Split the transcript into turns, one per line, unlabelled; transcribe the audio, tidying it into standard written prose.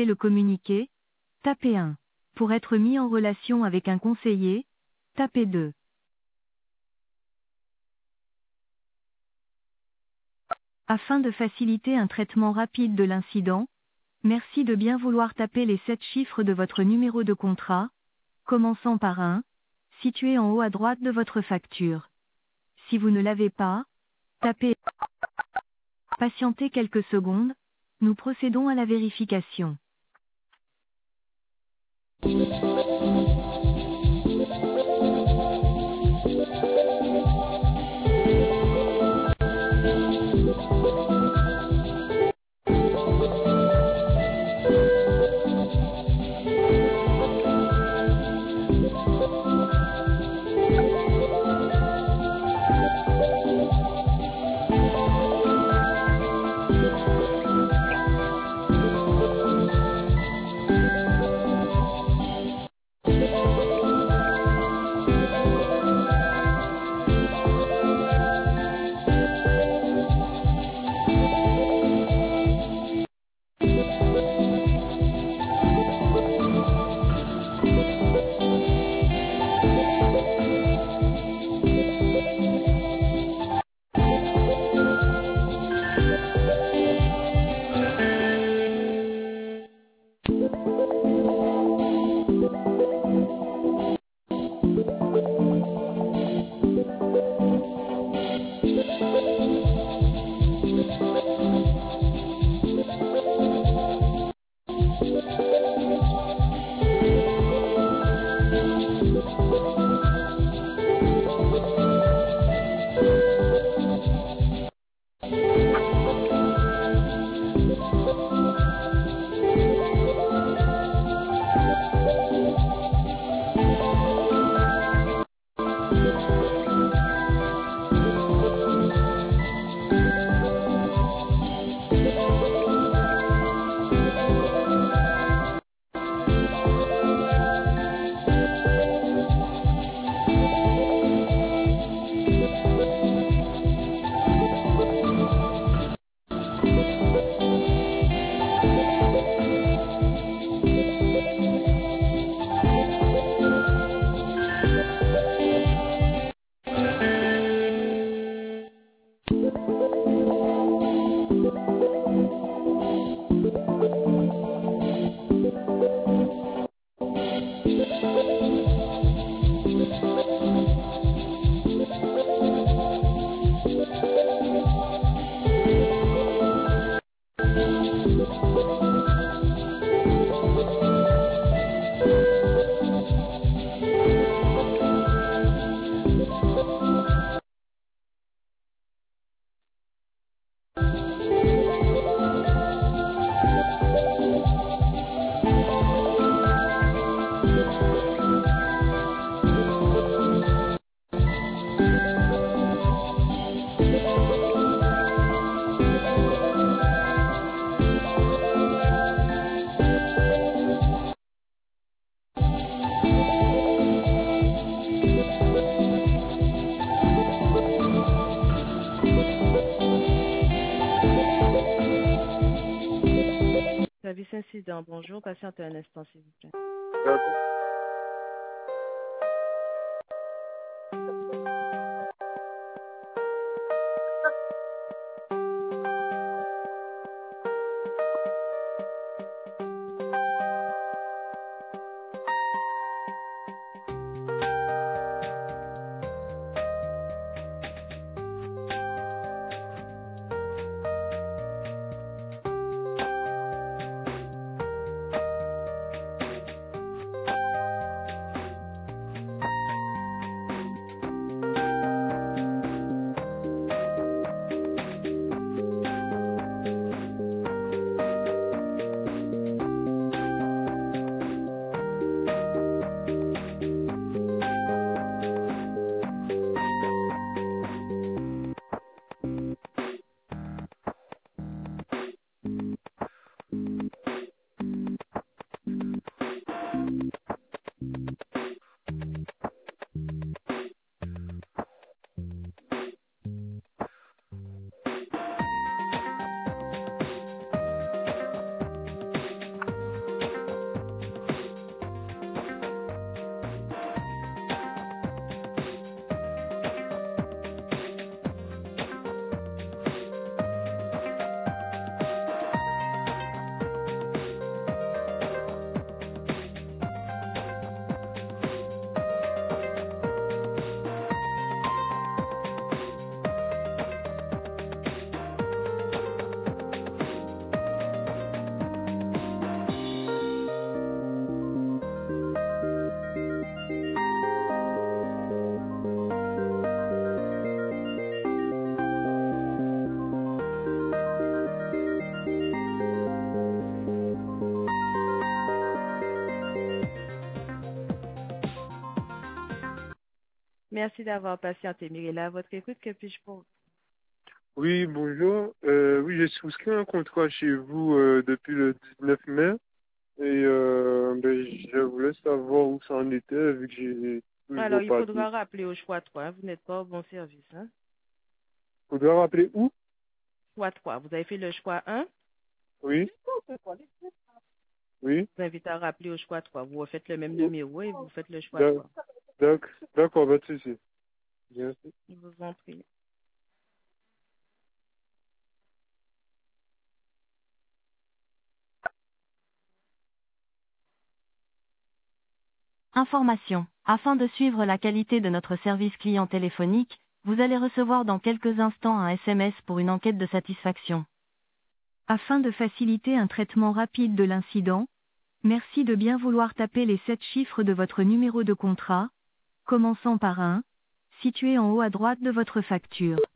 souhaitez le communiquer, tapez 1. Pour être mis en relation avec un conseiller, tapez 2. Afin de faciliter un traitement rapide de l'incident, merci de bien vouloir taper les 7 chiffres de votre numéro de contrat, commençant par 1, situé en haut à droite de votre facture. Si vous ne l'avez pas, tapez. Patientez quelques secondes, nous procédons à la vérification.
Service incident, bonjour, patientez un instant s'il vous plaît. Merci d'avoir patienté. Mirella, à votre écoute, que puis-je pour...
Oui, bonjour. Oui, j'ai souscrit un contrat chez vous depuis le 19 mai et je voulais savoir où ça en était vu que j'ai
Alors,
toujours
il
pas tout.
faudra rappeler au choix 3. Vous n'êtes pas au bon service. Hein?
Vous devez rappeler où?
Choix 3. Vous avez fait le choix 1.
Oui, oui.
Je vous invite à rappeler au choix 3. Vous refaites le même numéro et vous faites le choix
D'ac-
3.
D'accord, pas de souci. Merci.
Je vous en prie.
Information. Afin de suivre la qualité de notre service client téléphonique, vous allez recevoir dans quelques instants un SMS pour une enquête de satisfaction. Afin de faciliter un traitement rapide de l'incident, merci de bien vouloir taper les 7 chiffres de votre numéro de contrat, commençant par 1, situé en haut à droite de votre facture.